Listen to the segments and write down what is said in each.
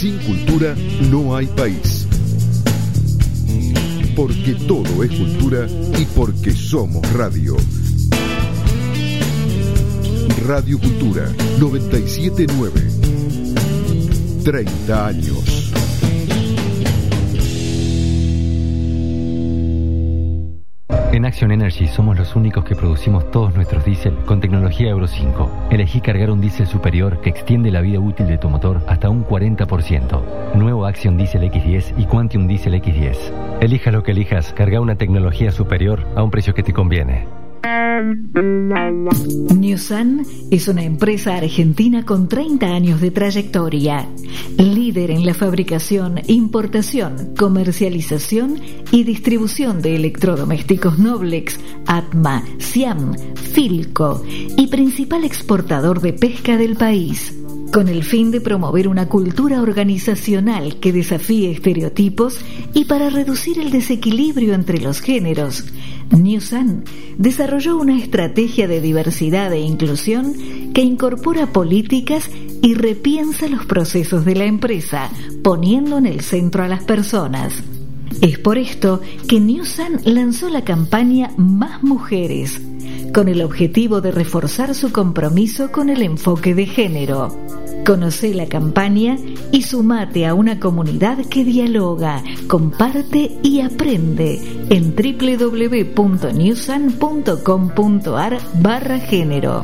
Sin cultura no hay país. Porque todo es cultura y porque somos radio. Radio Cultura 979. 30 años. En Action Energy somos los únicos que producimos todos nuestros diésel con tecnología Euro 5. Elegí cargar un diésel superior que extiende la vida útil de tu motor hasta un 40%. Nuevo Action Diesel X10 y Quantium Diesel X10. Elijas lo que elijas, carga una tecnología superior a un precio que te conviene. Newsan es una empresa argentina con 30 años de trayectoria, líder en la fabricación, importación, comercialización y distribución de electrodomésticos Noblex, Atma, Siam, Philco y principal exportador de pesca del país. Con el fin de promover una cultura organizacional que desafíe estereotipos y para reducir el desequilibrio entre los géneros, Newsan desarrolló una estrategia de diversidad e inclusión que incorpora políticas y repiensa los procesos de la empresa, poniendo en el centro a las personas. Es por esto que Newsan lanzó la campaña Más Mujeres, con el objetivo de reforzar su compromiso con el enfoque de género. Conoce la campaña y sumate a una comunidad que dialoga, comparte y aprende en www.newsan.com.ar/género.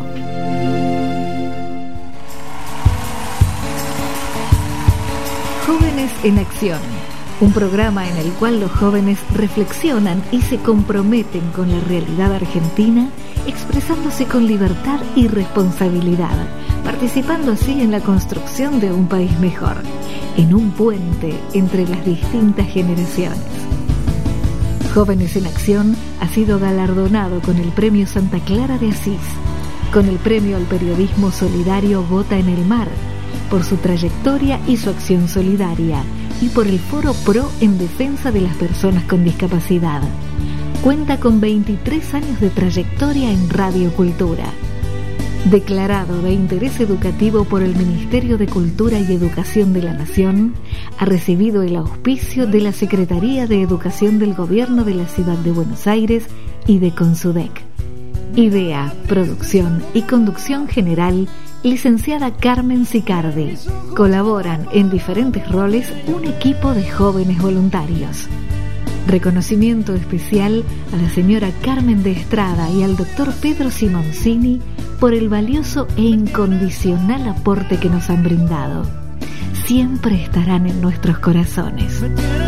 Jóvenes en Acción, un programa en el cual los jóvenes reflexionan y se comprometen con la realidad argentina, expresándose con libertad y responsabilidad, participando así en la construcción de un país mejor, en un puente entre las distintas generaciones. Jóvenes en Acción ha sido galardonado con el Premio Santa Clara de Asís, con el Premio al Periodismo Solidario Gota en el Mar, por su trayectoria y su acción solidaria, y por el Foro Pro en defensa de las personas con discapacidad. Cuenta con 23 años de trayectoria en Radio Cultura. Declarado de interés educativo por el Ministerio de Cultura y Educación de la Nación, ha recibido el auspicio de la Secretaría de Educación del Gobierno de la Ciudad de Buenos Aires y de Consudec. Idea, producción y conducción general, licenciada Carmen Sicardi. Colaboran en diferentes roles un equipo de jóvenes voluntarios. Reconocimiento especial a la señora Carmen de Estrada y al doctor Pedro Simoncini por el valioso e incondicional aporte que nos han brindado. Siempre estarán en nuestros corazones.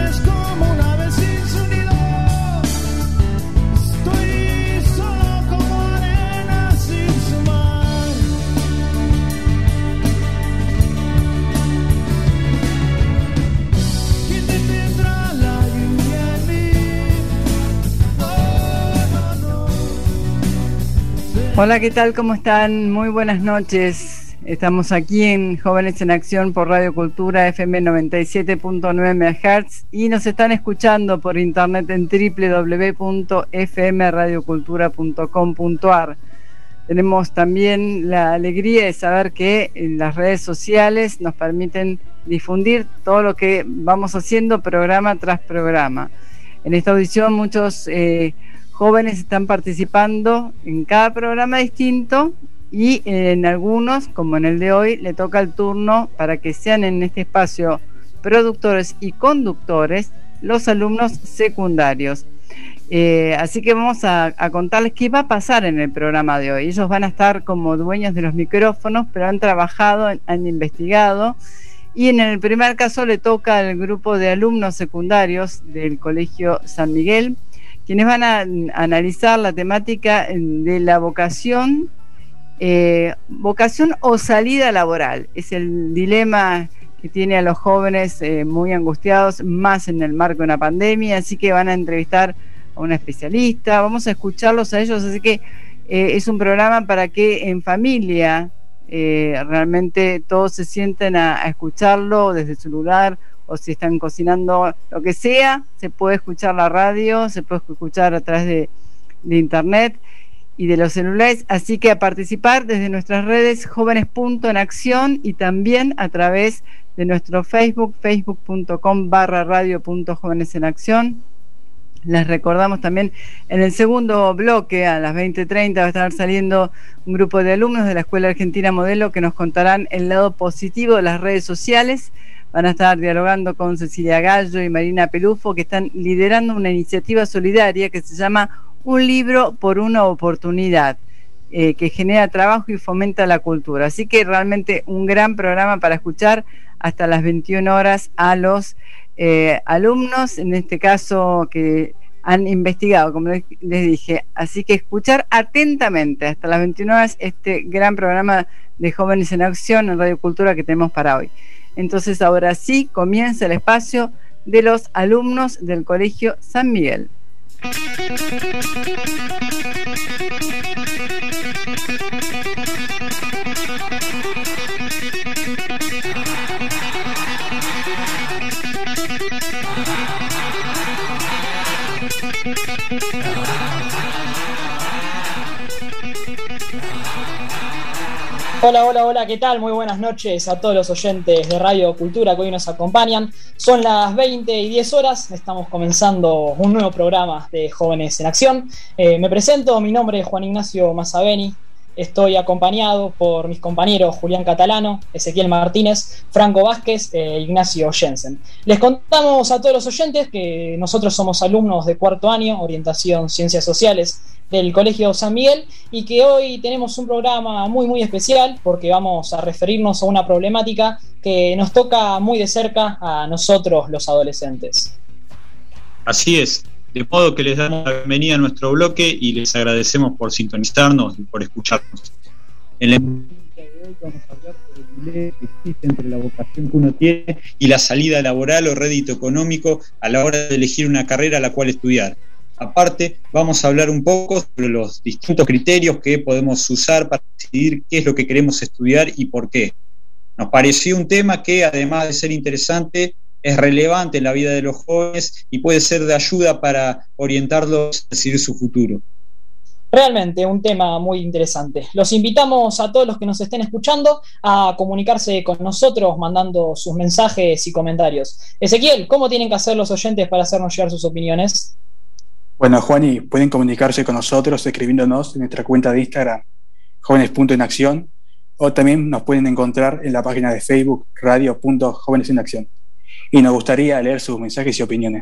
Hola, ¿qué tal? ¿Cómo están? Muy buenas noches. Estamos aquí en Jóvenes en Acción por Radio Cultura FM 97.9 MHz y nos están escuchando por internet en www.fmradiocultura.com.ar. Tenemos también la alegría de saber que las redes sociales nos permiten difundir todo lo que vamos haciendo programa tras programa. En esta audición muchos jóvenes están participando en cada programa distinto y en algunos, como en el de hoy, le toca el turno para que sean en este espacio productores y conductores los alumnos secundarios. Así que vamos a contarles qué va a pasar en el programa de hoy. Ellos van a estar como dueños de los micrófonos, pero han trabajado, han investigado, y en el primer caso le toca al grupo de alumnos secundarios del Colegio San Miguel, quienes van a analizar la temática de la vocación o salida laboral. Es el dilema que tiene a los jóvenes muy angustiados, más en el marco de una pandemia, así que van a entrevistar a una especialista, vamos a escucharlos a ellos, así que es un programa para que en familia realmente todos se sienten a escucharlo desde su lugar, o si están cocinando, lo que sea, se puede escuchar la radio, se puede escuchar a través de internet, y de los celulares, así que a participar desde nuestras redes jóvenes.enacción y también a través de nuestro Facebook, facebook.com/radio.jóvenesenacción. Les recordamos también en el segundo bloque, a las 20:30, va a estar saliendo un grupo de alumnos de la Escuela Argentina Modelo que nos contarán el lado positivo de las redes sociales. Van a estar dialogando con Cecilia Gallo y Marina Pelufo, que están liderando una iniciativa solidaria que se llama Un libro por una oportunidad, que genera trabajo y fomenta la cultura. Así que realmente un gran programa para escuchar hasta las 21 horas a los alumnos, en este caso que han investigado, como les dije. Así que escuchar atentamente hasta las 21 horas este gran programa de Jóvenes en Acción en Radio Cultura que tenemos para hoy. Entonces ahora sí comienza el espacio de los alumnos del Colegio San Miguel. Hola, ¿qué tal? Muy buenas noches a todos los oyentes de Radio Cultura que hoy nos acompañan. Son las 20:10, estamos comenzando un nuevo programa de Jóvenes en Acción. Me presento, mi nombre es Juan Ignacio Mazzaveni. Estoy acompañado por mis compañeros Julián Catalano, Ezequiel Martínez, Franco Vázquez e Ignacio Jensen. Les contamos a todos los oyentes que nosotros somos alumnos de cuarto año, orientación Ciencias Sociales, del Colegio San Miguel, y que hoy tenemos un programa muy especial porque vamos a referirnos a una problemática que nos toca muy de cerca a nosotros los adolescentes. Así es. De modo que les damos la bienvenida a nuestro bloque y les agradecemos por sintonizarnos y por escucharnos. En la entrevista de hoy vamos a hablar sobre el delay que existe entre la vocación que uno tiene y la salida laboral o rédito económico a la hora de elegir una carrera a la cual estudiar. Aparte, vamos a hablar un poco sobre los distintos criterios que podemos usar para decidir qué es lo que queremos estudiar y por qué. Nos pareció un tema que, además de ser interesante, es relevante en la vida de los jóvenes y puede ser de ayuda para orientarlos a decidir su futuro. Realmente un tema muy interesante. Los invitamos a todos los que nos estén escuchando a comunicarse con nosotros mandando sus mensajes y comentarios. Ezequiel, ¿cómo tienen que hacer los oyentes para hacernos llegar sus opiniones? Bueno, Juani, pueden comunicarse con nosotros escribiéndonos en nuestra cuenta de Instagram, jóvenes.enacción, o también nos pueden encontrar en la página de Facebook, radio.jóvenesenacción. Y nos gustaría leer sus mensajes y opiniones.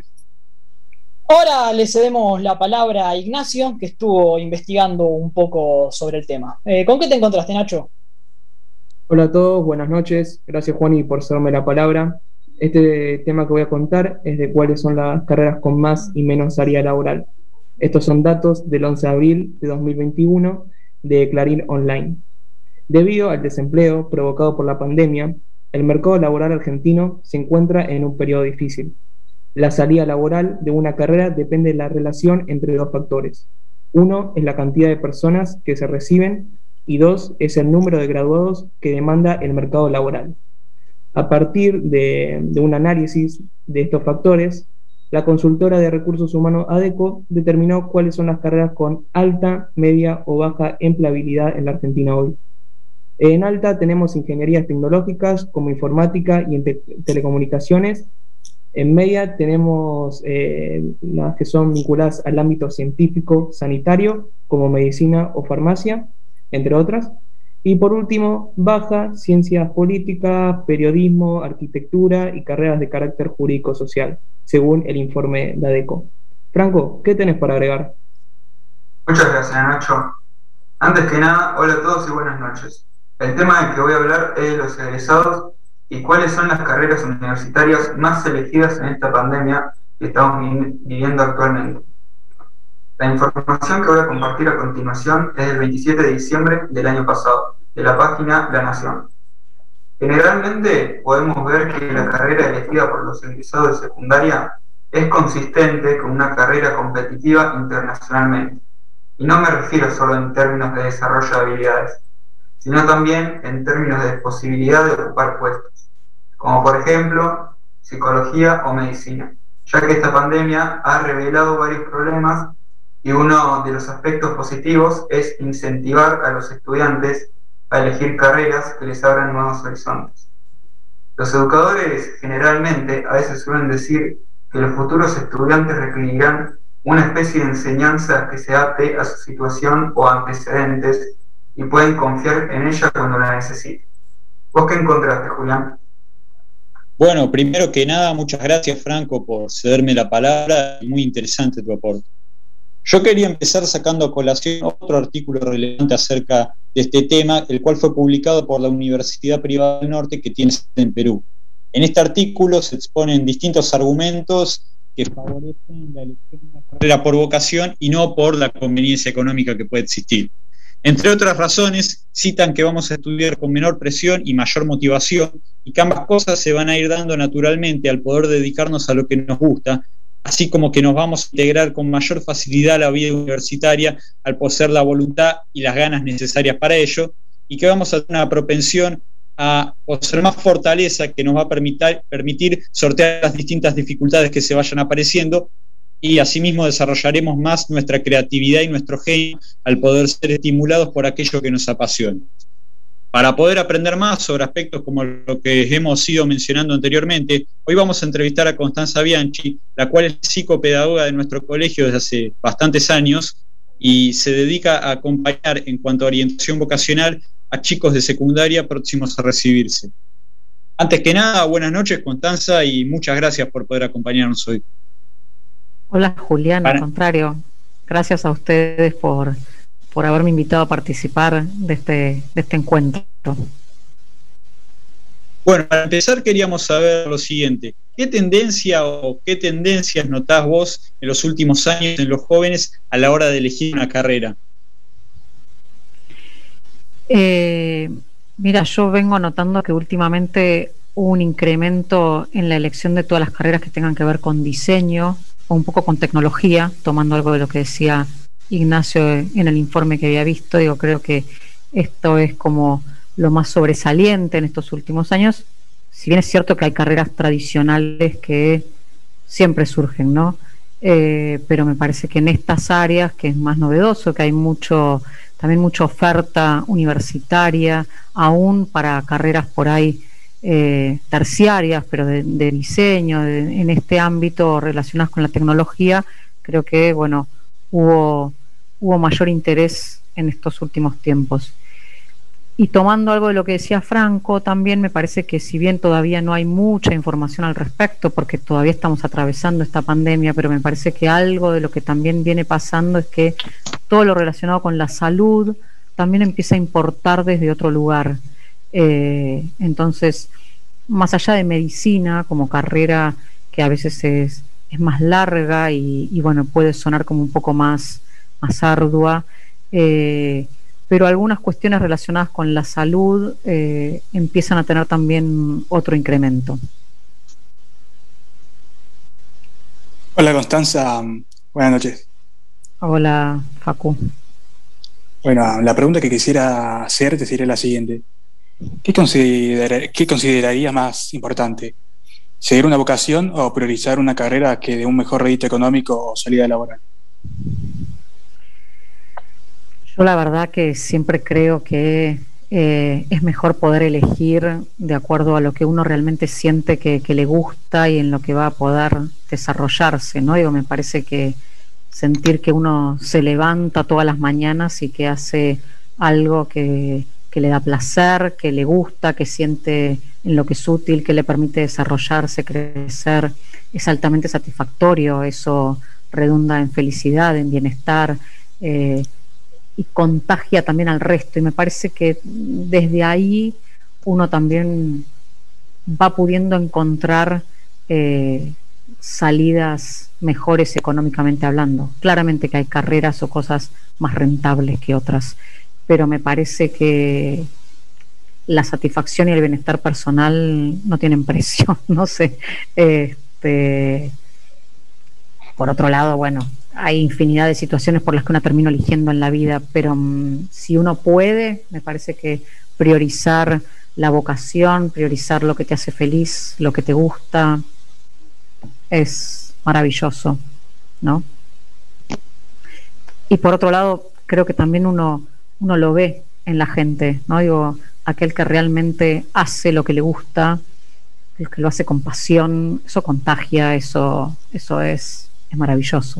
Ahora le cedemos la palabra a Ignacio, que estuvo investigando un poco sobre el tema. ¿Con qué te encontraste, Nacho? Hola a todos, buenas noches. Gracias, Juani, por cederme la palabra. Este tema que voy a contar es de cuáles son las carreras con más y menos salida laboral. Estos son datos del 11 de abril de 2021 de Clarín Online. Debido al desempleo provocado por la pandemia, el mercado laboral argentino se encuentra en un periodo difícil. La salida laboral de una carrera depende de la relación entre dos factores. Uno es la cantidad de personas que se reciben y dos es el número de graduados que demanda el mercado laboral. A partir de un análisis de estos factores, la consultora de recursos humanos ADECO determinó cuáles son las carreras con alta, media o baja empleabilidad en la Argentina hoy. En alta tenemos ingenierías tecnológicas como informática y telecomunicaciones. En media tenemos las que son vinculadas al ámbito científico, sanitario, como medicina o farmacia, entre otras. Y por último, baja, ciencias políticas, periodismo, arquitectura y carreras de carácter jurídico-social, según el informe de ADECO. Franco, ¿qué tenés para agregar? Muchas gracias, Nacho. Antes que nada, hola a todos y buenas noches. El tema del que voy a hablar es de los egresados y cuáles son las carreras universitarias más elegidas en esta pandemia que estamos viviendo actualmente. La información que voy a compartir a continuación es del 27 de diciembre del año pasado, de la página La Nación. Generalmente podemos ver que la carrera elegida por los egresados de secundaria es consistente con una carrera competitiva internacionalmente. Y no me refiero solo en términos de desarrollo de habilidades, sino también en términos de posibilidad de ocupar puestos, como por ejemplo psicología o medicina, ya que esta pandemia ha revelado varios problemas y uno de los aspectos positivos es incentivar a los estudiantes a elegir carreras que les abran nuevos horizontes. Los educadores generalmente a veces suelen decir que los futuros estudiantes requerirán una especie de enseñanza que se adapte a su situación o antecedentes y pueden confiar en ella cuando la necesiten. ¿Vos qué encontraste, Julián? Bueno, primero que nada, muchas gracias, Franco, por cederme la palabra. Muy interesante tu aporte. Yo quería empezar sacando a colación otro artículo relevante acerca de este tema, el cual fue publicado por la Universidad Privada del Norte que tiene sede en Perú. En este artículo se exponen distintos argumentos que favorecen la elección de una carrera por vocación y no por la conveniencia económica que puede existir. Entre otras razones, citan que vamos a estudiar con menor presión y mayor motivación y que ambas cosas se van a ir dando naturalmente al poder dedicarnos a lo que nos gusta, así como que nos vamos a integrar con mayor facilidad a la vida universitaria al poseer la voluntad y las ganas necesarias para ello, y que vamos a tener una propensión a poseer más fortaleza que nos va a permitir sortear las distintas dificultades que se vayan apareciendo, y asimismo desarrollaremos más nuestra creatividad y nuestro genio al poder ser estimulados por aquello que nos apasiona. Para poder aprender más sobre aspectos como lo que hemos ido mencionando anteriormente, hoy vamos a entrevistar a Constanza Bianchi, la cual es psicopedagoga de nuestro colegio desde hace bastantes años y se dedica a acompañar en cuanto a orientación vocacional a chicos de secundaria próximos a recibirse. Antes que nada, buenas noches, Constanza, y muchas gracias por poder acompañarnos hoy. Hola, Julián, al contrario, gracias a ustedes por haberme invitado a participar de este encuentro. Bueno, para empezar queríamos saber lo siguiente: ¿qué tendencia o qué tendencias notás vos en los últimos años en los jóvenes a la hora de elegir una carrera? Mira, yo vengo notando que últimamente hubo un incremento en la elección de todas las carreras que tengan que ver con diseño o un poco con tecnología, tomando algo de lo que decía Ignacio en el informe que había visto. Digo, creo que esto es como lo más sobresaliente en estos últimos años, si bien es cierto que hay carreras tradicionales que siempre surgen, ¿no? Pero me parece que en estas áreas, que es más novedoso, que hay también mucha oferta universitaria, aún para carreras por ahí terciarias, pero de diseño, en este ámbito relacionadas con la tecnología, creo que, bueno, hubo mayor interés en estos últimos tiempos. Y tomando algo de lo que decía Franco, también me parece que si bien todavía no hay mucha información al respecto, porque todavía estamos atravesando esta pandemia, pero me parece que algo de lo que también viene pasando es que todo lo relacionado con la salud también empieza a importar desde otro lugar. Entonces, más allá de medicina como carrera que a veces es más larga y bueno, puede sonar como un poco más ardua, pero algunas cuestiones relacionadas con la salud empiezan a tener también otro incremento. Hola, Constanza, buenas noches. Hola, Facu. Bueno, la pregunta que quisiera hacerte sería la siguiente: ¿qué considerarías más importante? ¿Seguir una vocación o priorizar una carrera que dé un mejor rédito económico o salida laboral? Yo la verdad que siempre creo que es mejor poder elegir de acuerdo a lo que uno realmente siente que le gusta y en lo que va a poder desarrollarse, ¿no? Digo, me parece que sentir que uno se levanta todas las mañanas y que hace algo que le da placer, que le gusta, que siente en lo que es útil, que le permite desarrollarse, crecer, es altamente satisfactorio. Eso redunda en felicidad, en bienestar, y contagia también al resto, y me parece que desde ahí uno también va pudiendo encontrar salidas mejores económicamente hablando. Claramente que hay carreras o cosas más rentables que otras, pero me parece que la satisfacción y el bienestar personal no tienen precio, no sé. Por otro lado, bueno, hay infinidad de situaciones por las que uno termina eligiendo en la vida, pero si uno puede, me parece que priorizar la vocación, priorizar lo que te hace feliz, lo que te gusta, es maravilloso, ¿no? Y por otro lado, creo que también uno lo ve en la gente, ¿no? Digo, aquel que realmente hace lo que le gusta, el que lo hace con pasión, eso contagia, eso es maravilloso.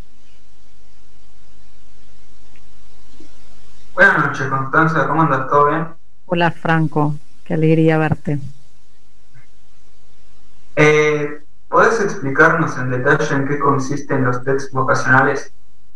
Buenas noches, Constanza, ¿cómo andas? ¿Todo bien? Hola, Franco, qué alegría verte. ¿Podés explicarnos en detalle en qué consisten los tests vocacionales?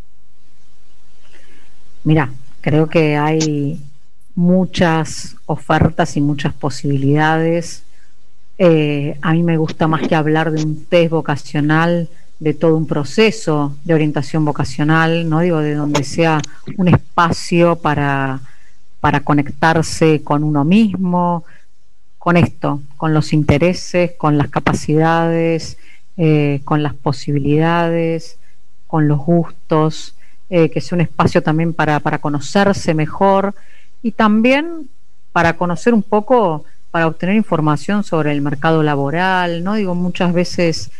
Mira, creo que hay muchas ofertas y muchas posibilidades. A mí me gusta más que hablar de un test vocacional, de todo un proceso de orientación vocacional, no digo de donde sea un espacio para conectarse con uno mismo, con esto, con los intereses, con las capacidades, con las posibilidades, con los gustos, que sea un espacio también para conocerse mejor y también para conocer un poco, para obtener información sobre el mercado laboral, ¿no? Digo, muchas veces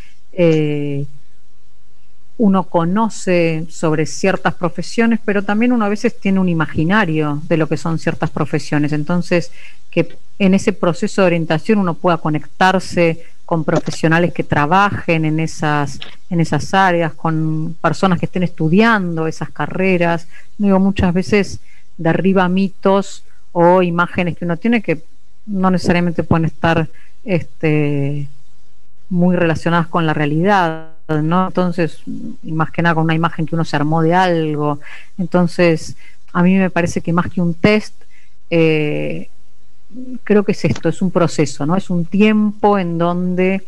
uno conoce sobre ciertas profesiones, pero también uno a veces tiene un imaginario de lo que son ciertas profesiones. Entonces, que en ese proceso de orientación uno pueda conectarse con profesionales que trabajen en esas áreas, con personas que estén estudiando esas carreras. Digo, muchas veces derriba mitos o imágenes que uno tiene que no necesariamente pueden estar muy relacionadas con la realidad, ¿no? Entonces, y más que nada con una imagen que uno se armó de algo. Entonces, a mí me parece que más que un test, creo que es esto, es un proceso, ¿no? Es un tiempo en donde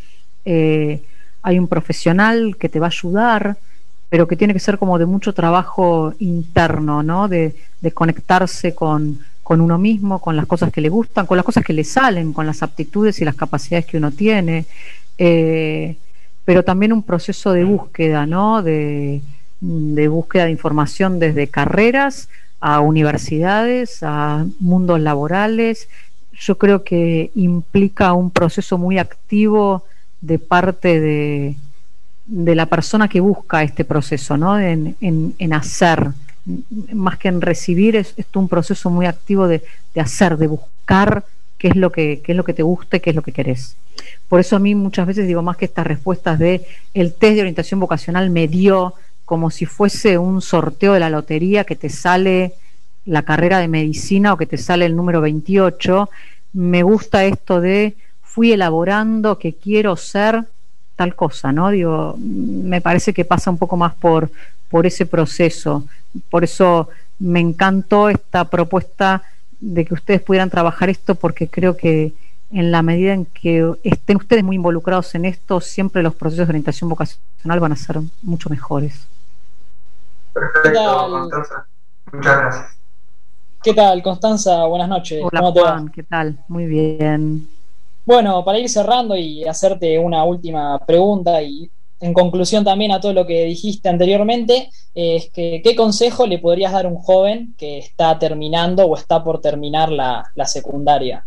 hay un profesional que te va a ayudar, pero que tiene que ser como de mucho trabajo interno, ¿no? De conectarse con uno mismo, con las cosas que le gustan, con las cosas que le salen, con las aptitudes y las capacidades que uno tiene, pero también un proceso de búsqueda, ¿no? De búsqueda de información desde carreras a universidades, a mundos laborales. Yo creo que implica un proceso muy activo de parte de la persona que busca este proceso, ¿no? En hacer, más que en recibir, es un proceso muy activo de hacer, de buscar qué es lo que te gusta y qué es lo que querés. Por eso a mí muchas veces digo, más que estas respuestas de el test de orientación vocacional me dio como si fuese un sorteo de la lotería que te sale la carrera de medicina o que te sale el número 28, me gusta esto de fui elaborando que quiero ser tal cosa, ¿no? Digo, me parece que pasa un poco más por ese proceso. Por eso me encantó esta propuesta de que ustedes pudieran trabajar esto, porque creo que en la medida en que estén ustedes muy involucrados en esto, siempre los procesos de orientación vocacional van a ser mucho mejores. Perfecto, Constanza. Muchas gracias. ¿Qué tal, Constanza? Buenas noches. Hola, ¿Cómo te Juan, va? ¿qué tal? Muy bien. Bueno, para ir cerrando y hacerte una última pregunta y en conclusión también a todo lo que dijiste anteriormente, es que ¿qué consejo le podrías dar a un joven que está terminando o está por terminar la secundaria?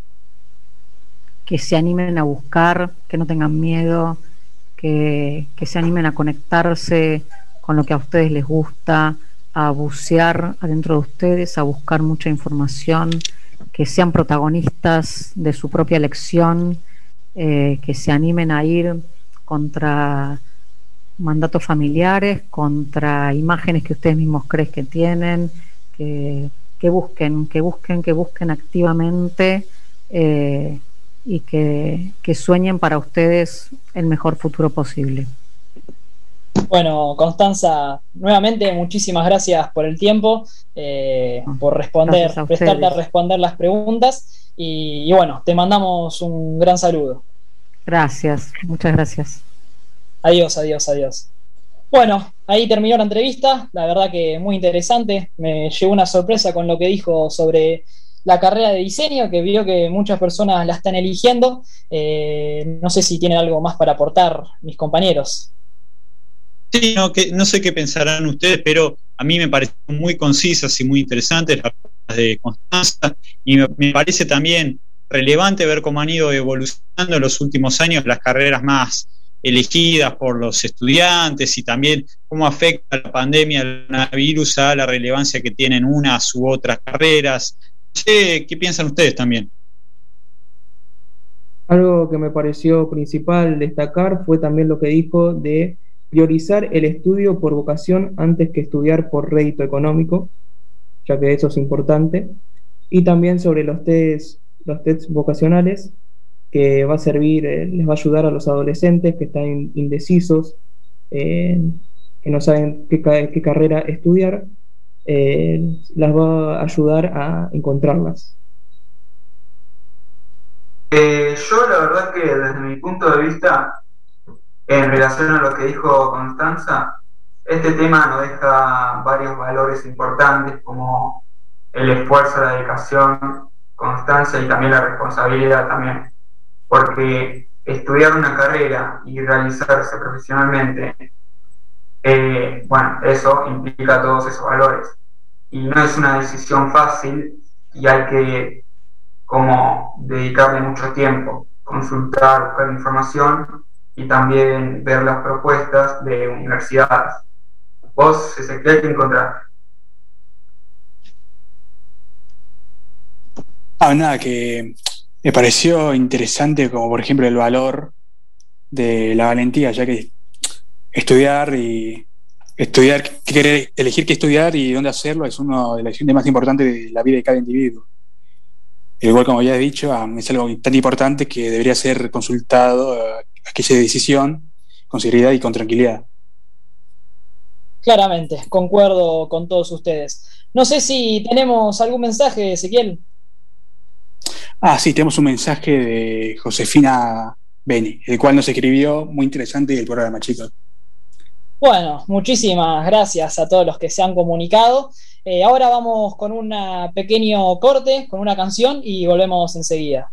Que se animen a buscar, que no tengan miedo, que se animen a conectarse con lo que a ustedes les gusta, a bucear adentro de ustedes, a buscar mucha información, que sean protagonistas de su propia elección, que se animen a ir contra mandatos familiares, contra imágenes que ustedes mismos creen que tienen, que busquen activamente y que sueñen para ustedes el mejor futuro posible. Bueno, Constanza, nuevamente muchísimas gracias por el tiempo, por responder, prestarte a responder las preguntas y bueno, te mandamos un gran saludo. Gracias, muchas gracias. Adiós, adiós, adiós. Bueno, ahí terminó la entrevista, la verdad que muy interesante, me llevó una sorpresa con lo que dijo sobre la carrera de diseño, que vio que muchas personas la están eligiendo. No sé si tienen algo más para aportar mis compañeros. Sí, no sé qué pensarán ustedes, pero a mí me parecen muy concisas y muy interesantes las palabras de Constanza, y me parece también relevante ver cómo han ido evolucionando en los últimos años las carreras más elegidas por los estudiantes, y también cómo afecta la pandemia del coronavirus a la relevancia que tienen unas u otras carreras. ¿Qué piensan ustedes también? Algo que me pareció principal destacar fue también lo que dijo de priorizar el estudio por vocación antes que estudiar por rédito económico, ya que eso es importante, y también sobre los tests vocacionales, que va a servir, les va a ayudar a los adolescentes que están indecisos, que no saben qué carrera estudiar, las va a ayudar a encontrarlas. Yo la verdad que desde mi punto de vista, en relación a lo que dijo Constanza, este tema nos deja varios valores importantes como el esfuerzo, la dedicación, constancia y también la responsabilidad también, porque estudiar una carrera y realizarse profesionalmente, bueno, eso implica todos esos valores y no es una decisión fácil y hay que como dedicarle mucho tiempo, consultar, buscar información y también ver las propuestas de universidades. ¿Vos, Ezequiel, qué encontraste? Nada, que me pareció interesante, como por ejemplo el valor de la valentía, ya que elegir qué estudiar y dónde hacerlo es una de las decisiones más importantes de la vida de cada individuo. Igual, como ya he dicho, es algo tan importante que debería ser consultado aquella decisión con seriedad y con tranquilidad. Claramente, concuerdo con todos ustedes. No sé si tenemos algún mensaje, Ezequiel. Sí, tenemos un mensaje de Josefina Beni, el cual nos escribió, muy interesante el programa, chicos. Bueno, muchísimas gracias a todos los que se han comunicado. Ahora vamos con un pequeño corte, con una canción y volvemos enseguida.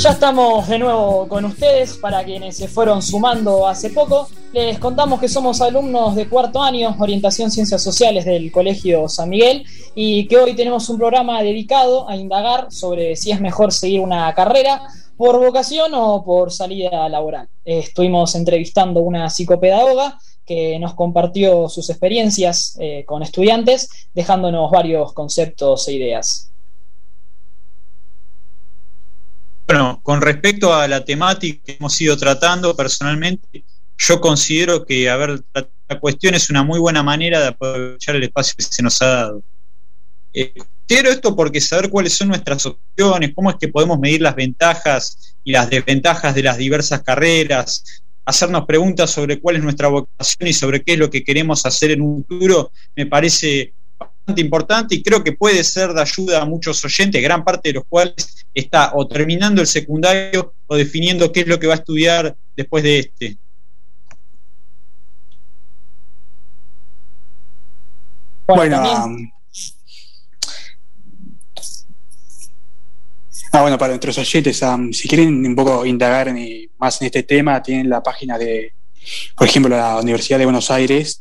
Ya estamos de nuevo con ustedes. Para quienes se fueron sumando hace poco, les contamos que somos alumnos de cuarto año, orientación Ciencias Sociales del Colegio San Miguel, y que hoy tenemos un programa dedicado a indagar sobre si es mejor seguir una carrera por vocación o por salida laboral. Estuvimos entrevistando a una psicopedagoga que nos compartió sus experiencias con estudiantes, dejándonos varios conceptos e ideas. Bueno, con respecto a la temática que hemos ido tratando, personalmente, yo considero que, la cuestión es una muy buena manera de aprovechar el espacio que se nos ha dado. Quiero esto porque saber cuáles son nuestras opciones, cómo es que podemos medir las ventajas y las desventajas de las diversas carreras, hacernos preguntas sobre cuál es nuestra vocación y sobre qué es lo que queremos hacer en un futuro, me parece bastante importante y creo que puede ser de ayuda a muchos oyentes, gran parte de los cuales está o terminando el secundario o definiendo qué es lo que va a estudiar después de este. Bueno, para nuestros oyentes, si quieren un poco indagar más en este tema, tienen la página de, por ejemplo, la Universidad de Buenos Aires,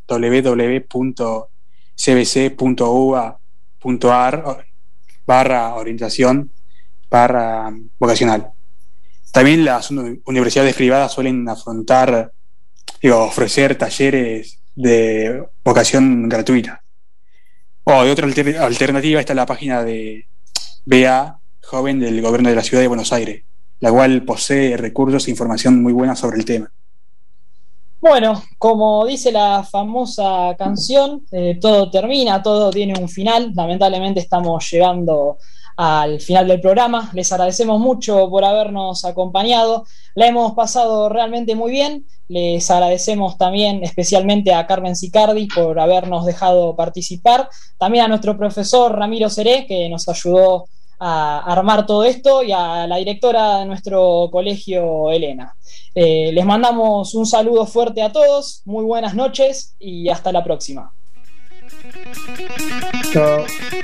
www.cbc.uba.ar/orientación/vocacional. También las universidades privadas suelen ofrecer talleres de vocación gratuita. O de otra alternativa está la página de BA Joven del Gobierno de la Ciudad de Buenos Aires, la cual posee recursos e información muy buena sobre el tema. Bueno, como dice la famosa canción, todo termina, todo tiene un final. Lamentablemente estamos llegando al final del programa. Les agradecemos mucho por habernos acompañado. La hemos pasado realmente muy bien. Les agradecemos también especialmente a Carmen Sicardi por habernos dejado participar. También a nuestro profesor Ramiro Seré, que nos ayudó a armar todo esto, y a la directora de nuestro colegio, Elena. Les mandamos un saludo fuerte a todos, muy buenas noches y hasta la próxima. Chao.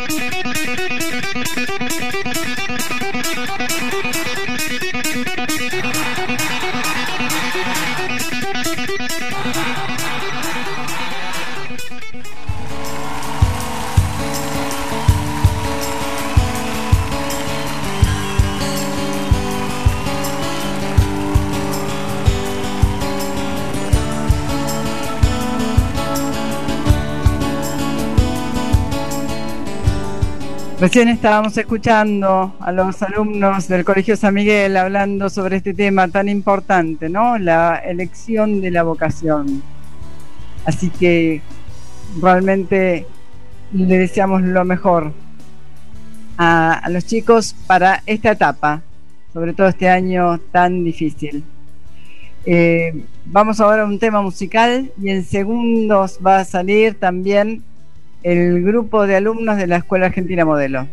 Recién estábamos escuchando a los alumnos del Colegio San Miguel hablando sobre este tema tan importante, ¿no? La elección de la vocación. Así que realmente le deseamos lo mejor a los chicos para esta etapa, sobre todo este año tan difícil. Vamos ahora a un tema musical y en segundos va a salir también el grupo de alumnos de la Escuela Argentina Modelo.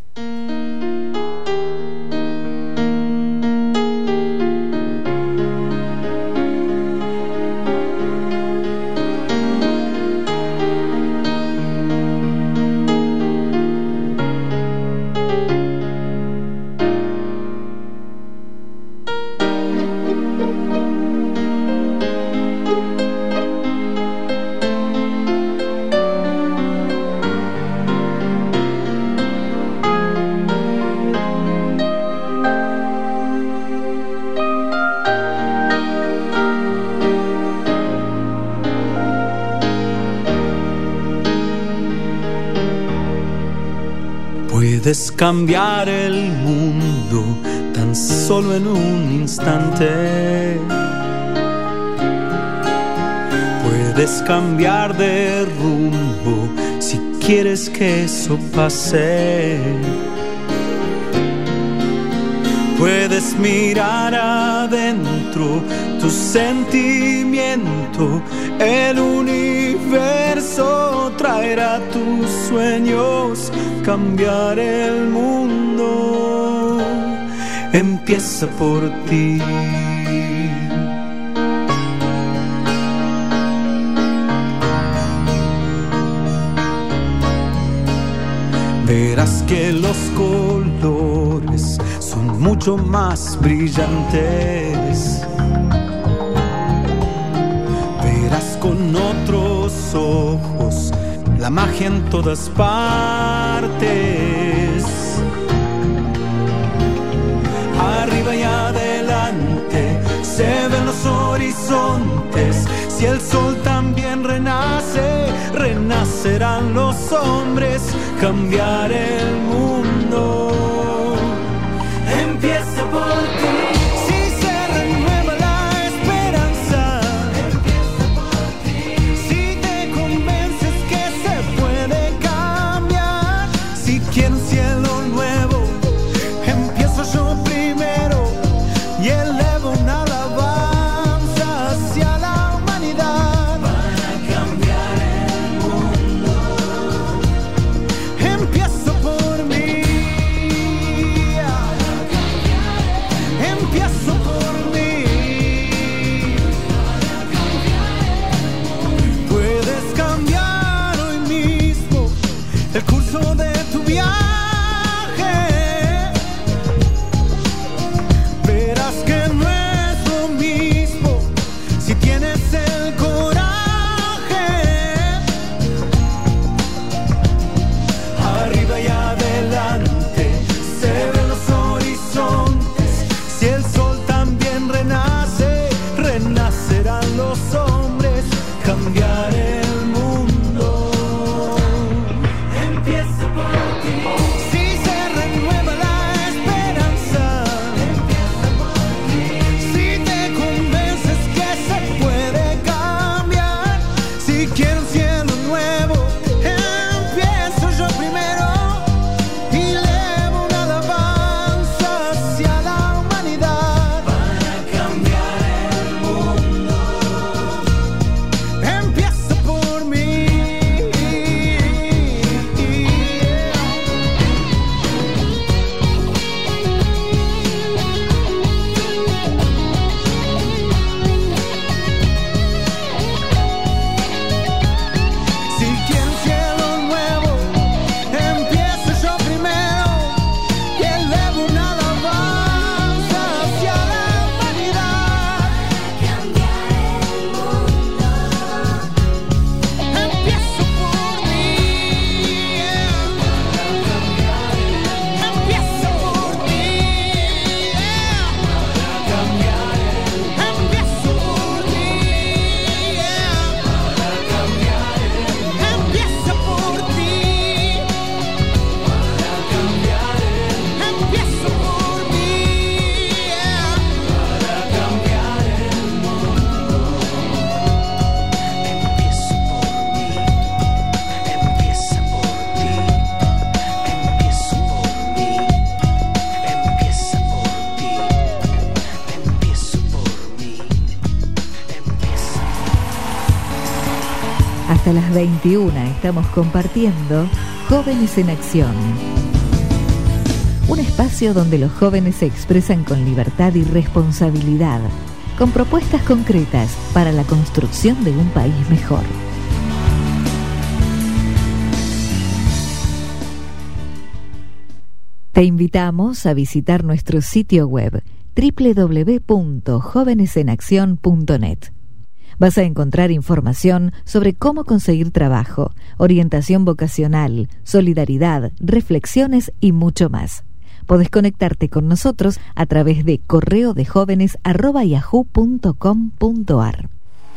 Puedes cambiar el mundo tan solo en un instante. Puedes cambiar de rumbo si quieres que eso pase. Puedes mirar adentro tu sentimiento, el universo traerá tus sueños, cambiar el mundo empieza por ti. verás que los colores son mucho más brillantes. Verás con otros ojos la magia en todas partes. Arriba y adelante se ven los horizontes. Si el sol también renace, renacerán los hombres. Cambiar el mundo empieza por ti. Si se renueva la esperanza, empieza por ti. Si te convences que se puede cambiar, si quieres un cielo nuevo, empiezo yo primero y elevo una alabanza hacia la humanidad para cambiar el mundo. Empiezo por mí, empiezo por mí. Puedes cambiar hoy mismo el curso de tu viaje. Verás que no es lo mismo si tienes el coraje. Arriba y adelante se ven los horizontes. Si el sol también renace, renacerán los hombres. Cambiar el mundo empieza por ti. Si se renueva la esperanza, empieza por ti. Si te convences que se puede cambiar, si quiero un cielo nuevo, empiezo yo primero y elevo una alabanza hacia la humanidad para cambiar el mundo. Empieza por mí. Si quiero un cielo nuevo, empiezo yo primero y elevo una alabanza hacia la humanidad. Cambiar el mundo. Empiezo por mí. Empiezo por ti. Empiezo por ti. Empieza por ti. Empiezo por mí. Para cambiar el mundo. Empiezo por mí. Empieza por ti. Empiezo por mí. Empieza por ti. Empiezo por mí. Hasta las 21 estamos compartiendo Jóvenes en Acción. Un espacio donde los jóvenes se expresan con libertad y responsabilidad, con propuestas concretas para la construcción de un país mejor. Te invitamos a visitar nuestro sitio web www.jovenesenaccion.net. Vas a encontrar información sobre cómo conseguir trabajo, orientación vocacional, solidaridad, reflexiones y mucho más. Podés conectarte con nosotros a través de correodejovenes@yahoo.com.ar.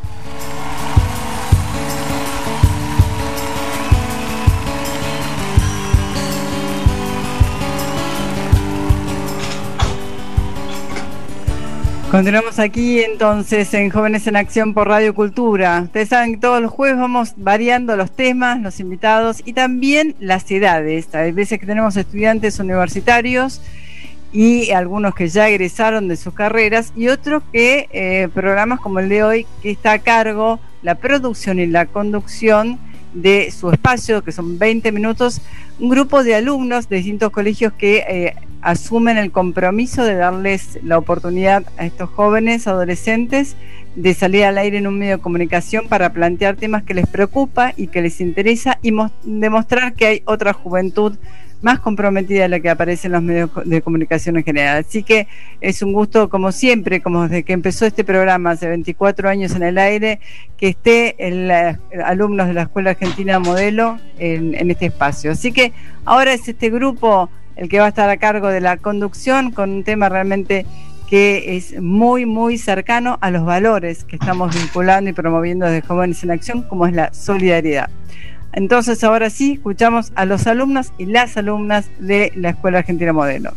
Continuamos aquí entonces en Jóvenes en Acción por Radio Cultura. Ustedes saben que todos los jueves vamos variando los temas, los invitados y también las edades. Hay veces que tenemos estudiantes universitarios y algunos que ya egresaron de sus carreras y otros que programas como el de hoy, que está a cargo la producción y la conducción de su espacio, que son 20 minutos, un grupo de alumnos de distintos colegios que asumen el compromiso de darles la oportunidad a estos jóvenes adolescentes de salir al aire en un medio de comunicación para plantear temas que les preocupa y que les interesa y demostrar que hay otra juventud más comprometida de la que aparece en los medios de comunicación en general. Así que es un gusto, como siempre, como desde que empezó este programa hace 24 años en el aire, que esté alumnos de la Escuela Argentina Modelo en este espacio. Así que ahora es este grupo el que va a estar a cargo de la conducción con un tema realmente que es muy, muy cercano a los valores que estamos vinculando y promoviendo desde Jóvenes en Acción, como es la solidaridad. Entonces, ahora sí, escuchamos a los alumnos y las alumnas de la Escuela Argentina Modelo.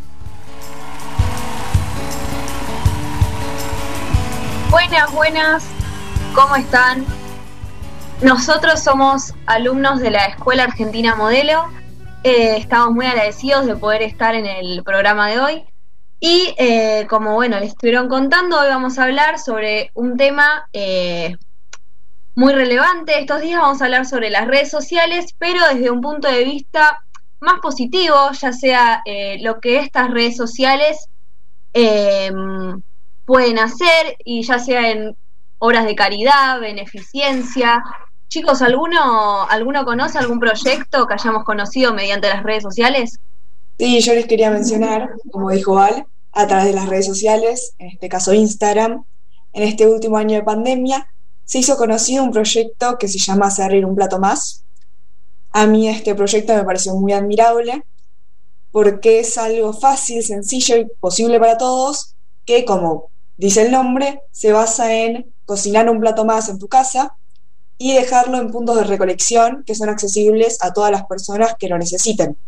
Buenas, ¿cómo están? Nosotros somos alumnos de la Escuela Argentina Modelo. Estamos muy agradecidos de poder estar en el programa de hoy. Y como les estuvieron contando, hoy vamos a hablar sobre un tema muy relevante. Estos días vamos a hablar sobre las redes sociales, pero desde un punto de vista más positivo, ya sea lo que estas redes sociales pueden hacer, y ya sea en obras de caridad, beneficencia. Chicos, ¿alguno conoce algún proyecto que hayamos conocido mediante las redes sociales? Sí, yo les quería mencionar, como dijo Val, a través de las redes sociales, en este caso Instagram, en este último año de pandemia, se hizo conocido un proyecto que se llama Servir un plato más. A mí este proyecto me pareció muy admirable porque es algo fácil, sencillo y posible para todos, que, como dice el nombre, se basa en cocinar un plato más en tu casa y dejarlo en puntos de recolección que son accesibles a todas las personas que lo necesiten.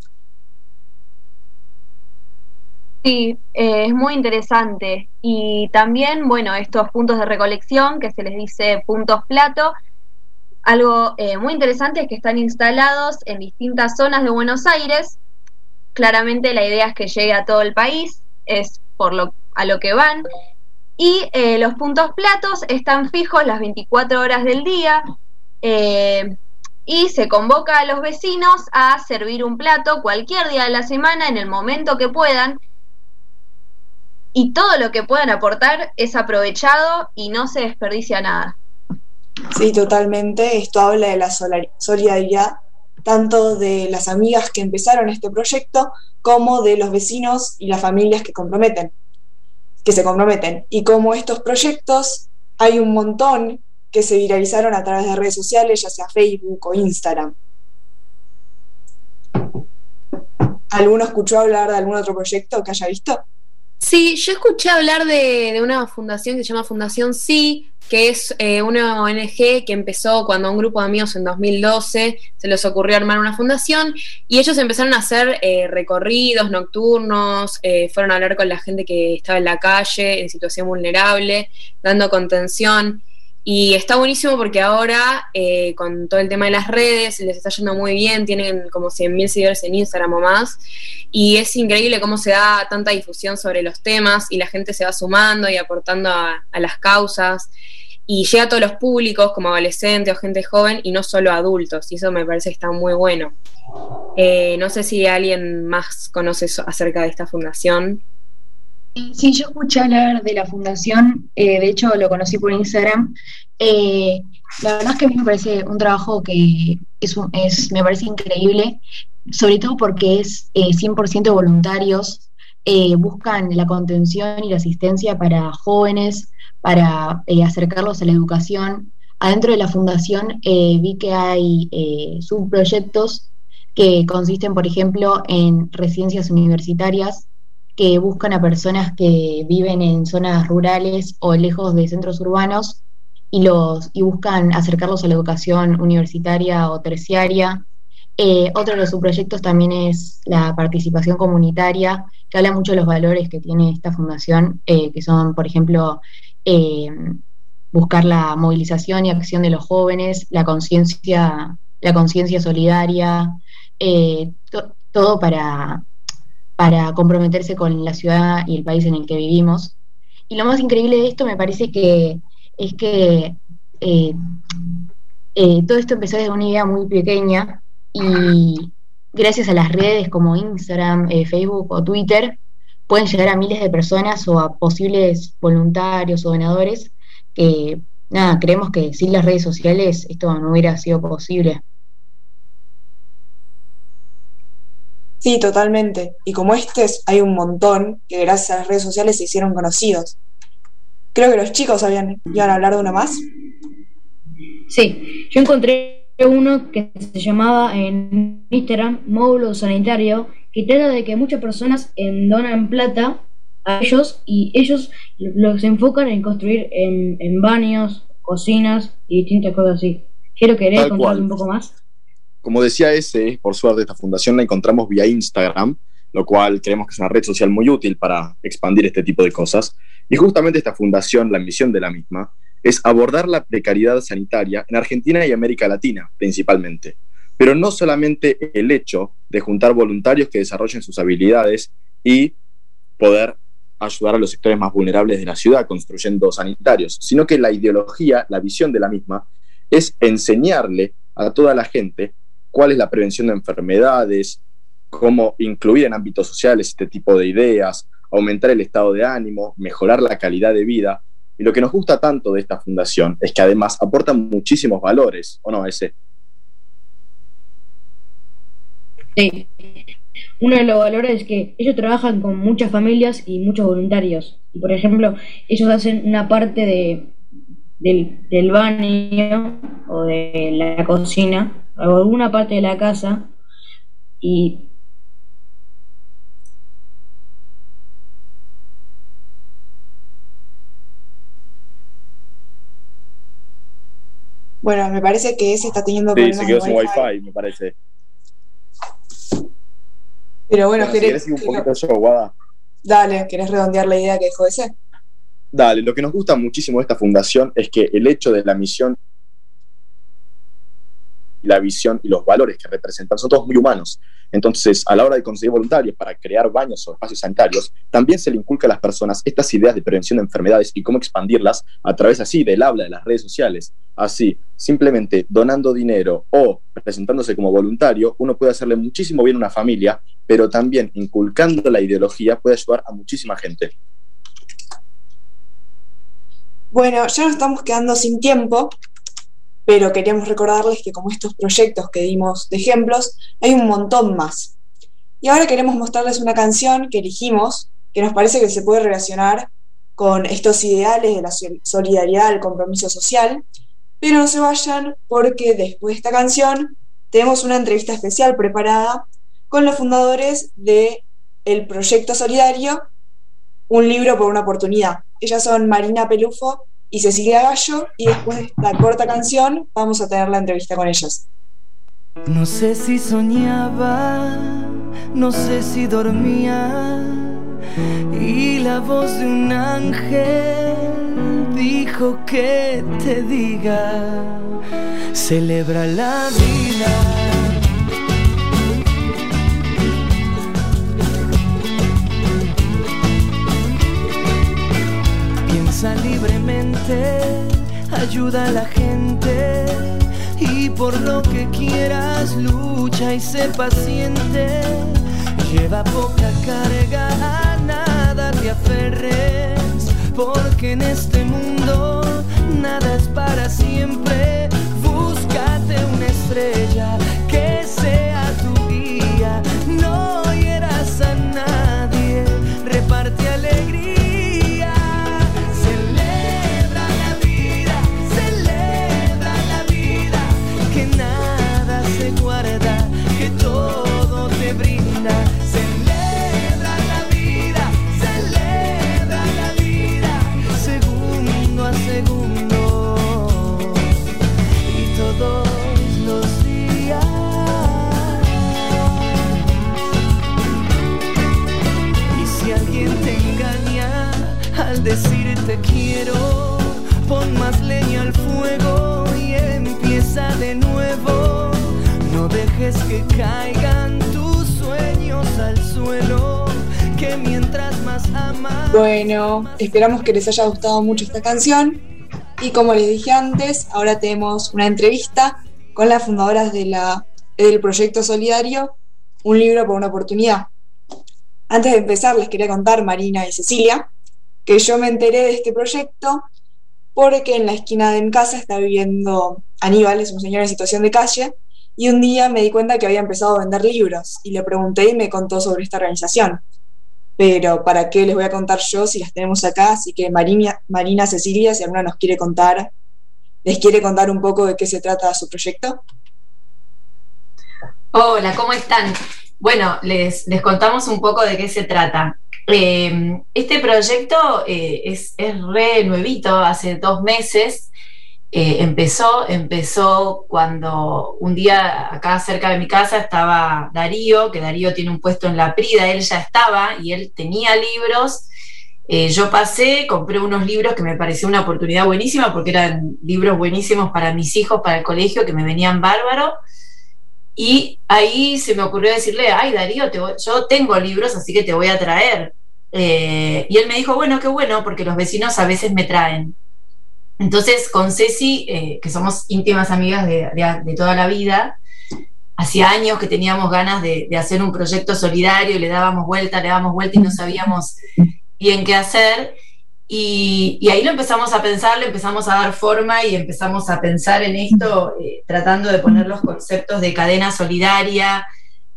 Sí, es muy interesante. Y también, estos puntos de recolección, que se les dice puntos plato, algo muy interesante es que están instalados en distintas zonas de Buenos Aires. Claramente la idea es que llegue a todo el país, es a lo que van. Y los puntos platos están fijos las 24 horas del día, y se convoca a los vecinos a servir un plato cualquier día de la semana, en el momento que puedan. Y todo lo que puedan aportar es aprovechado y no se desperdicia nada. Sí, totalmente. Esto habla de la solidaridad, tanto de las amigas que empezaron este proyecto, como de los vecinos y las familias que se comprometen. Y como estos proyectos, hay un montón que se viralizaron a través de redes sociales, ya sea Facebook o Instagram. ¿Alguno escuchó hablar de algún otro proyecto que haya visto? Sí, yo escuché hablar de una fundación que se llama Fundación Sí, que es una ONG que empezó cuando un grupo de amigos en 2012 se les ocurrió armar una fundación, y ellos empezaron a hacer recorridos nocturnos, fueron a hablar con la gente que estaba en la calle, en situación vulnerable, dando contención. Y está buenísimo porque ahora, con todo el tema de las redes, les está yendo muy bien, tienen como 100.000 seguidores en Instagram o más, y es increíble cómo se da tanta difusión sobre los temas, y la gente se va sumando y aportando a las causas, y llega a todos los públicos, como adolescentes o gente joven, y no solo adultos, y eso me parece que está muy bueno. No sé si alguien más conoce acerca de esta fundación. Sí, yo escuché hablar de la fundación, de hecho lo conocí por Instagram. La verdad es que a mí me parece un trabajo que me parece increíble, sobre todo porque es 100% voluntarios, buscan la contención y la asistencia para jóvenes, para acercarlos a la educación. Adentro de la fundación vi que hay subproyectos que consisten, por ejemplo, en residencias universitarias, que buscan a personas que viven en zonas rurales o lejos de centros urbanos y buscan acercarlos a la educación universitaria o terciaria. Otro de los subproyectos también es la participación comunitaria, que habla mucho de los valores que tiene esta fundación, que son, por ejemplo, buscar la movilización y acción de los jóvenes, la conciencia solidaria, todo para comprometerse con la ciudad y el país en el que vivimos. Y lo más increíble de esto me parece que es que todo esto empezó desde una idea muy pequeña, y gracias a las redes como Instagram, Facebook o Twitter pueden llegar a miles de personas o a posibles voluntarios o donadores que, creemos que sin las redes sociales esto no hubiera sido posible. Sí, totalmente. Y como estos hay un montón que gracias a las redes sociales se hicieron conocidos. Creo que los chicos iban a hablar de uno más. Sí, yo encontré uno que se llamaba en Instagram Módulo Sanitario, que trata de que muchas personas donan plata a ellos y ellos los enfocan en construir en baños, cocinas y distintas cosas así. Quiero querer Tal contar cual. un poco más. Como decía ese, por suerte esta fundación la encontramos vía Instagram, lo cual creemos que es una red social muy útil para expandir este tipo de cosas. Y justamente esta fundación, la misión de la misma, es abordar la precariedad sanitaria en Argentina y América Latina, principalmente. Pero no solamente el hecho de juntar voluntarios que desarrollen sus habilidades y poder ayudar a los sectores más vulnerables de la ciudad construyendo sanitarios, sino que la ideología, la visión de la misma, es enseñarle a toda la gente cuál es la prevención de enfermedades, cómo incluir en ámbitos sociales este tipo de ideas, aumentar el estado de ánimo, mejorar la calidad de vida. Y lo que nos gusta tanto de esta fundación es que además aporta muchísimos valores, ¿o no, ese? Sí. Uno de los valores es que ellos trabajan con muchas familias y muchos voluntarios. Y por ejemplo, ellos hacen una parte del baño o de la cocina o alguna parte de la casa y Bueno, me parece que ese está teniendo Sí, problemas se quedó de sin Wi-Fi. wifi, me parece. Pero bueno, Si querés seguir un poquito yo, Guada. dale, ¿querés redondear la idea que dejó ese? Dale, lo que nos gusta muchísimo de esta fundación es que el hecho de la misión, la visión y los valores que representan son todos muy humanos. Entonces, a la hora de conseguir voluntarios para crear baños o espacios sanitarios, también se le inculca a las personas estas ideas de prevención de enfermedades y cómo expandirlas a través así del habla de las redes sociales. Así, simplemente donando dinero o presentándose como voluntario, uno puede hacerle muchísimo bien a una familia, pero también inculcando la ideología puede ayudar a muchísima gente. Bueno, ya nos estamos quedando sin tiempo, pero queríamos recordarles que como estos proyectos que dimos de ejemplos, hay un montón más. Y ahora queremos mostrarles una canción que elegimos, que nos parece que se puede relacionar con estos ideales de la solidaridad, el compromiso social, pero no se vayan porque después de esta canción tenemos una entrevista especial preparada con los fundadores del proyecto solidario Un libro por una oportunidad. Ellas son Marina Pelufo y Cecilia Gallo, y después de esta corta canción vamos a tener la entrevista con ellas. No sé si soñaba, no sé si dormía, y la voz de un ángel dijo que te diga, celebra la vida. Piensa libremente, ayuda a la gente, y por lo que quieras lucha y sé paciente. Lleva poca carga, a nada te aferres, porque en este mundo nada es para siempre. Búscate una estrella que sea tu guía, no hieras a nadie, reparte alegría. Que todo te brinda, celebra la vida, segundo a segundo, y todos los días. Y si alguien te engaña al decirte quiero, pon más leña al fuego y empieza de nuevo. No dejes que caigan tus sueños al suelo, que mientras más amas... Bueno, esperamos que les haya gustado mucho esta canción, y como les dije antes, ahora tenemos una entrevista con las fundadoras del proyecto solidario Un libro por una oportunidad. Antes de empezar les quería contar, Marina y Cecilia, que yo me enteré de este proyecto porque en la esquina de mi casa está viviendo Aníbal, es un señor en situación de calle, y un día me di cuenta que había empezado a vender libros y le pregunté y me contó sobre esta organización. Pero ¿para qué les voy a contar yo si las tenemos acá? Así que Marina, Cecilia, si alguna nos quiere contar, ¿les quiere contar un poco de qué se trata su proyecto? Hola, ¿cómo están? Bueno, les contamos un poco de qué se trata. Este proyecto es re nuevito, hace 2 meses. Empezó cuando un día acá cerca de mi casa estaba Darío, que Darío tiene un puesto en la Prida, él ya estaba y él tenía libros. Yo pasé, compré unos libros que me pareció una oportunidad buenísima porque eran libros buenísimos para mis hijos, para el colegio, que me venían bárbaro. Y ahí se me ocurrió decirle, ay Darío, yo tengo libros, así que te voy a traer. Y él me dijo, bueno, qué bueno, porque los vecinos a veces me traen. Entonces con Ceci, que somos íntimas amigas de toda la vida, hacía años que teníamos ganas de hacer un proyecto solidario, le dábamos vuelta y no sabíamos bien qué hacer. Y ahí lo empezamos a pensar, le empezamos a dar forma y empezamos a pensar en esto, tratando de poner los conceptos de cadena solidaria,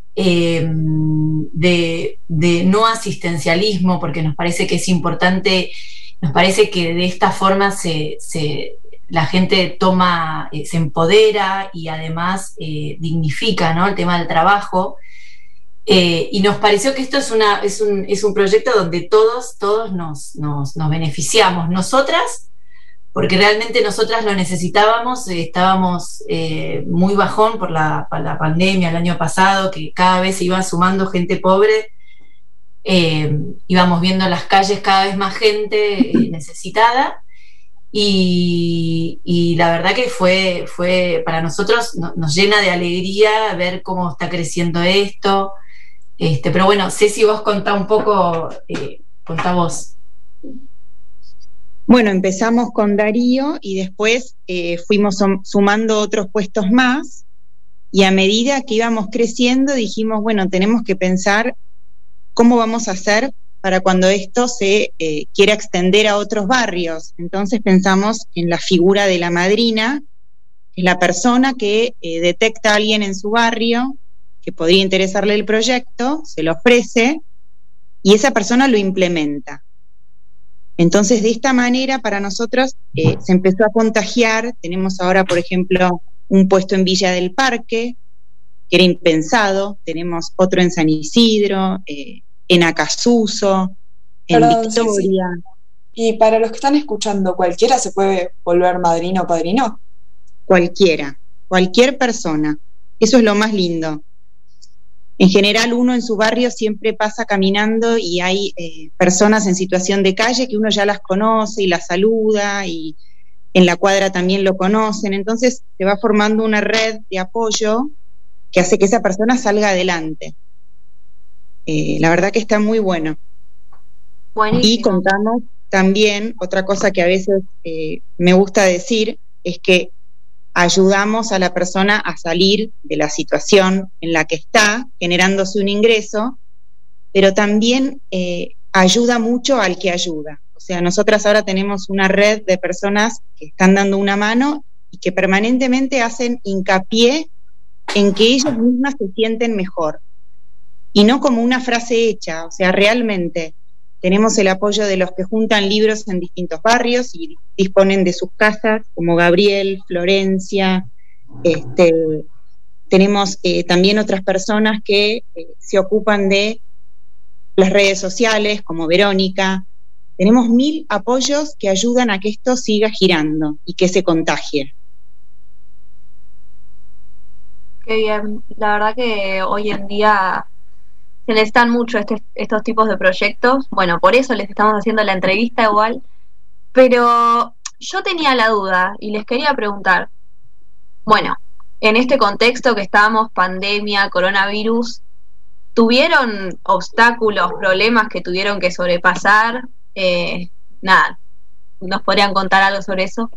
de no asistencialismo, porque nos parece que es importante, nos parece que de esta forma la gente se empodera y además dignifica, ¿no?, el tema del trabajo. Y nos pareció que esto es un proyecto donde todos nos beneficiamos. Nosotras, porque realmente nosotras lo necesitábamos, estábamos muy bajón por la pandemia el año pasado, que cada vez se iba sumando gente pobre, íbamos viendo en las calles cada vez más gente necesitada, y la verdad que fue para nosotros, nos llena de alegría ver cómo está creciendo esto. Pero bueno, Ceci, vos contá un poco, contá vos. Bueno, empezamos con Darío y después fuimos sumando otros puestos más, y a medida que íbamos creciendo dijimos, bueno, tenemos que pensar cómo vamos a hacer para cuando esto se quiera extender a otros barrios. Entonces pensamos en la figura de la madrina, que es la persona que detecta a alguien en su barrio que podría interesarle el proyecto, se lo ofrece y esa persona lo implementa. Entonces, de esta manera, para nosotros se empezó a contagiar. Tenemos ahora, por ejemplo, un puesto en Villa del Parque, que era impensado. Tenemos otro en San Isidro, en Acasuso, en Victoria. Sí. Y para los que están escuchando, ¿cualquiera se puede volver madrina o padrino? Cualquiera, cualquier persona. Eso es lo más lindo. En general, uno en su barrio siempre pasa caminando y hay personas en situación de calle que uno ya las conoce y las saluda, y en la cuadra también lo conocen. Entonces se va formando una red de apoyo que hace que esa persona salga adelante. La verdad que está muy bueno. Buenísimo. Y contamos también, otra cosa que a veces me gusta decir, es que ayudamos a la persona a salir de la situación en la que está, generándose un ingreso, pero también ayuda mucho al que ayuda. O sea, nosotras ahora tenemos una red de personas que están dando una mano y que permanentemente hacen hincapié en que ellas mismas se sienten mejor. Y no como una frase hecha, o sea, realmente tenemos el apoyo de los que juntan libros en distintos barrios y disponen de sus casas, como Gabriel, Florencia. Tenemos también otras personas que se ocupan de las redes sociales, como Verónica. Tenemos 1000 apoyos que ayudan a que esto siga girando y que se contagie. Qué bien. La verdad que hoy en día se necesitan mucho estos tipos de proyectos. Bueno, por eso les estamos haciendo la entrevista igual. Pero yo tenía la duda y les quería preguntar, bueno, en este contexto que estamos, pandemia, coronavirus, ¿tuvieron obstáculos, problemas que tuvieron que sobrepasar? Nada, ¿nos podrían contar algo sobre eso?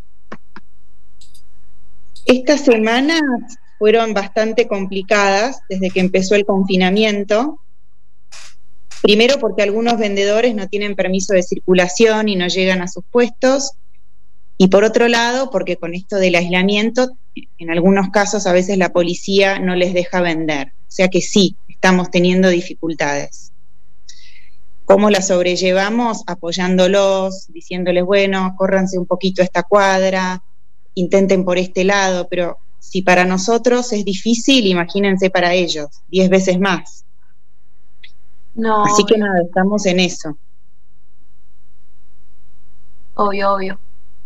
Estas semanas fueron bastante complicadas desde que empezó el confinamiento. Primero porque algunos vendedores no tienen permiso de circulación y no llegan a sus puestos, y por otro lado porque con esto del aislamiento en algunos casos a veces la policía no les deja vender. O sea que sí, estamos teniendo dificultades. ¿Cómo las sobrellevamos? Apoyándolos, diciéndoles, bueno, córranse un poquito a esta cuadra, intenten por este lado, pero si para nosotros es difícil, imagínense para ellos, 10 veces más. No, así que nada, estamos en eso. Obvio.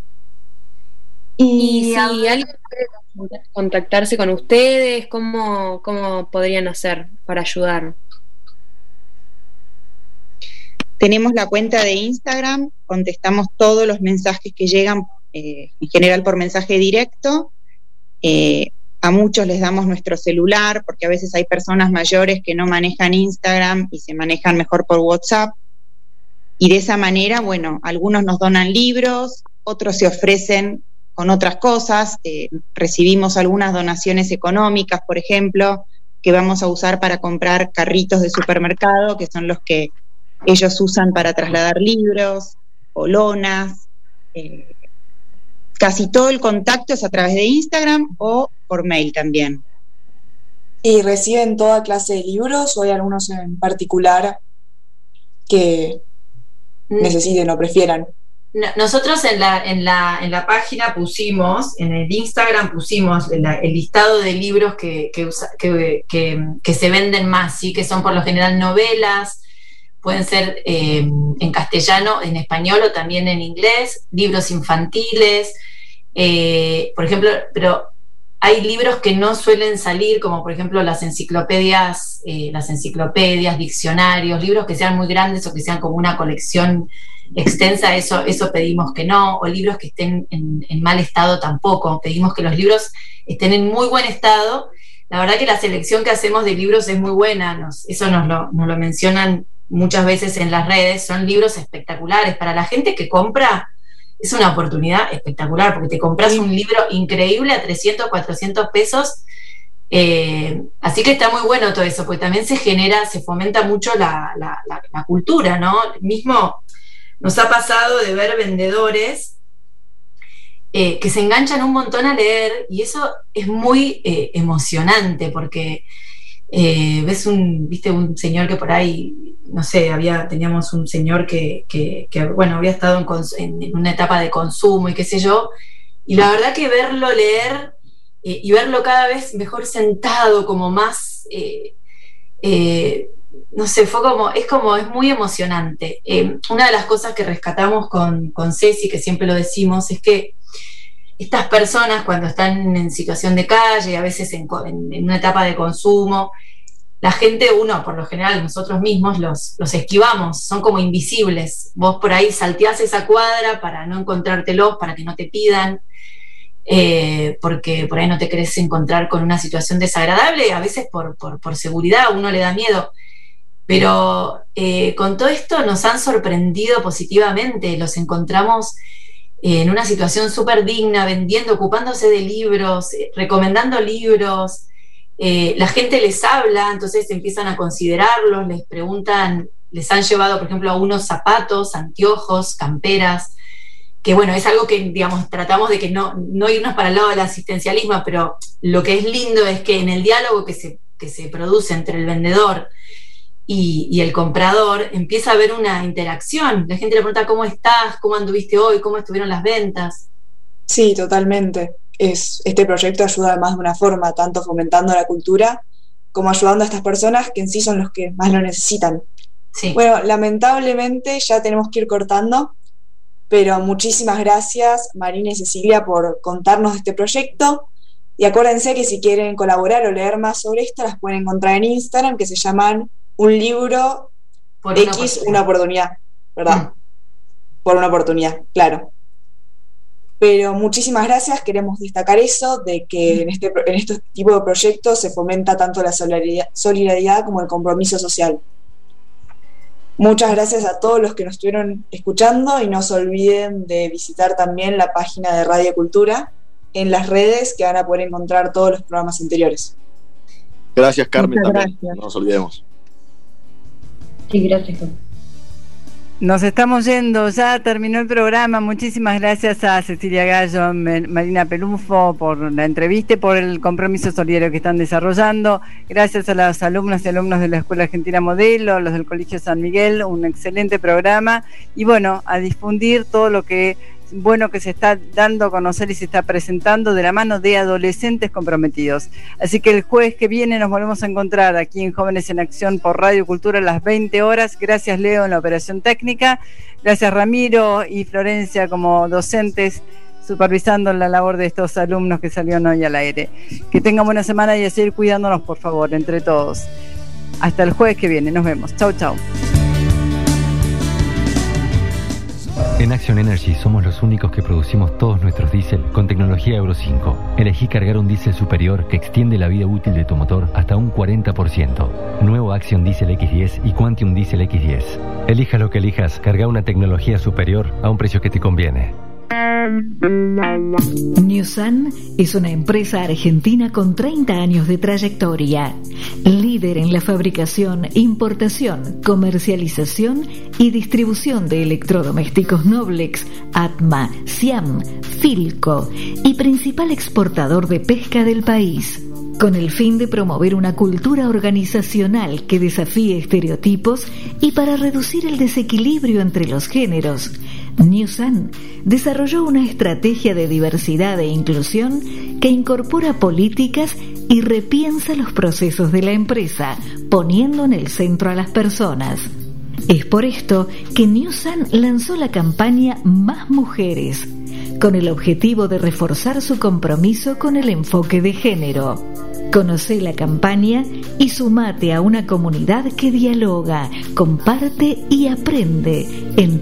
Y si alguien puede contactarse con ustedes, ¿cómo podrían hacer para ayudar? Tenemos la cuenta de Instagram, contestamos todos los mensajes que llegan, en general por mensaje directo. A muchos les damos nuestro celular, porque a veces hay personas mayores que no manejan Instagram y se manejan mejor por WhatsApp. Y de esa manera, bueno, algunos nos donan libros, otros se ofrecen con otras cosas. Recibimos algunas donaciones económicas, por ejemplo, que vamos a usar para comprar carritos de supermercado, que son los que ellos usan para trasladar libros o lonas. Casi todo el contacto es a través de Instagram o por mail también. ¿Y reciben toda clase de libros o hay algunos en particular que necesiten o prefieran? Nosotros en la página pusimos, en el Instagram pusimos el listado de libros que se venden más, ¿sí? Que son por lo general novelas, pueden ser en castellano, en español o también en inglés, libros infantiles, por ejemplo, pero hay libros que no suelen salir, como por ejemplo las enciclopedias, diccionarios, libros que sean muy grandes o que sean como una colección extensa, eso pedimos que no, o libros que estén en mal estado tampoco, pedimos que los libros estén en muy buen estado. La verdad que la selección que hacemos de libros es muy buena, eso nos lo mencionan muchas veces en las redes, son libros espectaculares. Para la gente que compra, es una oportunidad espectacular, porque te compras un libro increíble a 300, 400 pesos, así que está muy bueno todo eso, porque también se fomenta mucho la cultura, ¿no? Mismo nos ha pasado de ver vendedores que se enganchan un montón a leer, y eso es muy emocionante, porque ves un señor que por ahí, no sé, teníamos un señor que bueno, había estado en una etapa de consumo y qué sé yo, y la verdad que verlo leer y verlo cada vez mejor sentado, como más no sé, es muy emocionante. Una de las cosas que rescatamos con Ceci, que siempre lo decimos, es que estas personas, cuando están en situación de calle, a veces en una etapa de consumo, la gente, por lo general, nosotros mismos los esquivamos, son como invisibles. Vos por ahí salteás esa cuadra para no encontrártelos, para que no te pidan, porque por ahí no te querés encontrar con una situación desagradable, a veces por seguridad a uno le da miedo. Pero con todo esto nos han sorprendido positivamente, los encontramos en una situación súper digna, vendiendo, ocupándose de libros, recomendando libros. La gente les habla, entonces empiezan a considerarlos, les preguntan, les han llevado, por ejemplo, a unos zapatos, anteojos, camperas, que bueno, es algo que, digamos, tratamos de que no irnos para el lado del asistencialismo, pero lo que es lindo es que en el diálogo que se produce entre el vendedor y el comprador, empieza a haber una interacción. La gente le pregunta, ¿cómo estás? ¿Cómo anduviste hoy? ¿Cómo estuvieron las ventas? Sí, totalmente. Este proyecto ayuda de más de una forma, tanto fomentando la cultura como ayudando a estas personas que en sí son los que más lo necesitan. Sí. Bueno, lamentablemente ya tenemos que ir cortando, pero muchísimas gracias Marina y Cecilia por contarnos de este proyecto, y acuérdense que si quieren colaborar o leer más sobre esto, las pueden encontrar en Instagram, que se llaman Un Libro por una oportunidad, ¿verdad? Por una oportunidad, claro. Pero muchísimas gracias, queremos destacar eso, de que en este tipo de proyectos se fomenta tanto la solidaridad como el compromiso social. Muchas gracias a todos los que nos estuvieron escuchando, y no se olviden de visitar también la página de Radio Cultura en las redes, que van a poder encontrar todos los programas anteriores. Gracias, Carmen, Muchas también, gracias. no nos olvidemos. Sí, gracias, Carmen. Nos estamos yendo, ya terminó el programa. Muchísimas gracias a Cecilia Gallo, Marina Pelufo por la entrevista y por el compromiso solidario que están desarrollando. Gracias a las alumnas y alumnos de la Escuela Argentina Modelo, los del Colegio San Miguel, un excelente programa. Y bueno, a difundir todo lo que bueno que se está dando a conocer y se está presentando de la mano de adolescentes comprometidos. Así que el jueves que viene nos volvemos a encontrar aquí en Jóvenes en Acción por Radio Cultura a las 20 horas. Gracias, Leo, en la operación técnica. Gracias, Ramiro y Florencia, como docentes supervisando la labor de estos alumnos que salieron hoy al aire. Que tengan buena semana y a seguir cuidándonos, por favor, entre todos. Hasta el jueves que viene. Nos vemos. Chau, chau. En Action Energy somos los únicos que producimos todos nuestros diésel con tecnología Euro 5. Elegí cargar un diésel superior que extiende la vida útil de tu motor hasta un 40%. Nuevo Action Diesel X10 y Quantium Diesel X10. Elijas lo que elijas, carga una tecnología superior a un precio que te conviene. Newsan es una empresa argentina con 30 años de trayectoria, líder en la fabricación, importación, comercialización y distribución de electrodomésticos Noblex, Atma, Siam, Philco y principal exportador de pesca del país. Con el fin de promover una cultura organizacional que desafíe estereotipos y para reducir el desequilibrio entre los géneros, Newsan desarrolló una estrategia de diversidad e inclusión que incorpora políticas y repiensa los procesos de la empresa, poniendo en el centro a las personas. Es por esto que Newsan lanzó la campaña Más Mujeres, con el objetivo de reforzar su compromiso con el enfoque de género. Conoce la campaña y sumate a una comunidad que dialoga, comparte y aprende en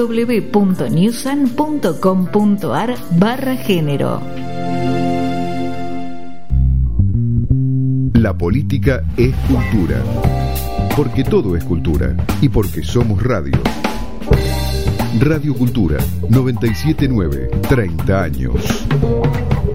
www.newsan.com.ar/género. La política es cultura, porque todo es cultura y porque somos radio. Radio Cultura 979, 30 años.